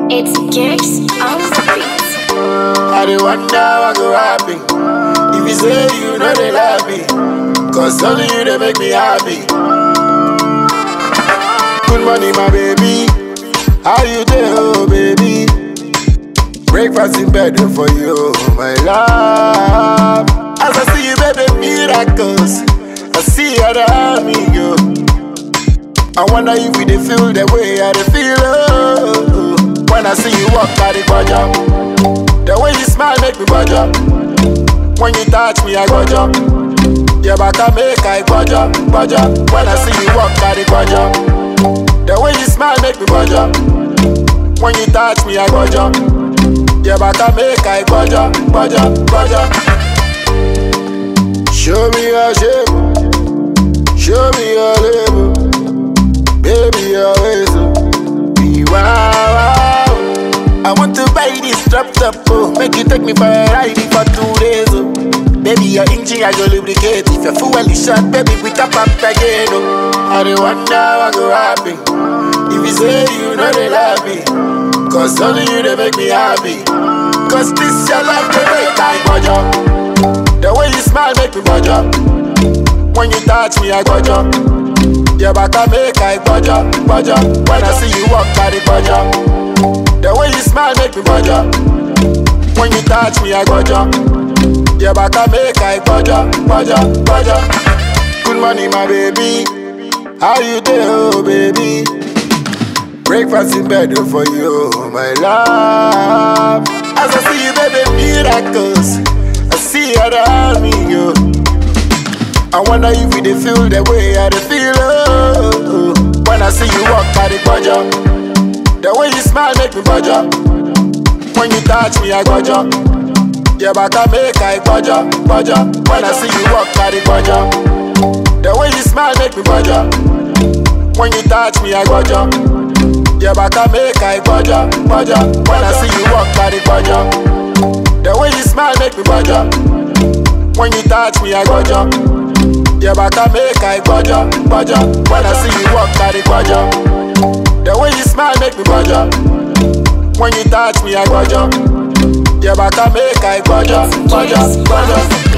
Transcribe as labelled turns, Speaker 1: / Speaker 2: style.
Speaker 1: It's Gears on the beat.
Speaker 2: I dey wonder what go happen if you say you know they love me, cause only you they make me happy. Good morning, my baby. How you doing, oh baby? Breakfast in bed for you, my love. As I see you, baby, miracles. I see how the army go. I wonder if we dey feel the way I dey feel, oh. When I see you walk by the corner, the way you smile make me budge up. When you touch me, I budge up. Your back I make I budge up, budge up. When I see you walk by the corner, the way you smile make me budge up. When you touch me, I budge up. Your back I make I budge up, budge up, budge up. Show me your shape, show me your label, baby your ways, be wow. I want to buy this drop top, oh. Make you take me for a ride for 2 days, oh. Baby your engine I go lubricate. If your fuel is short, baby we top up again, oh. I dey wonder what go happen if you say you know they love me, cause only you they make me happy. Cause this your love they make I budge up. The way you smile make me budge up. When you touch me I budge up. Your back I make I budge up, budge up. When I see you walk by the budge up. The way you smile make me budge up. When you touch me I budge up. Your back I make I budge up, budge up, budge up. Good morning my baby. How you doing, oh baby? Breakfast in bed for you, my love. As I see you, baby, miracles. I see how the army go. I wonder if we dey feel the way I dey feel, oh. When I see you walk by the budge up. The way you smile make me budge up. When you touch me, I budge up. Your back I make I budge up, budge up. When I see you walk by the budge up. The way you smile make me budge up. When you touch me, I budge up. Your back I make I budge up, budge up. When I see you walk by the budge up. The way you smile make me budge up. When you touch me, I budge up. Your back I make I budge up, budge up. When I see you walk by the budge up. The way you smile make me budge up. When you touch me, I budge up. Your back I make I budge up, budge up, budge up.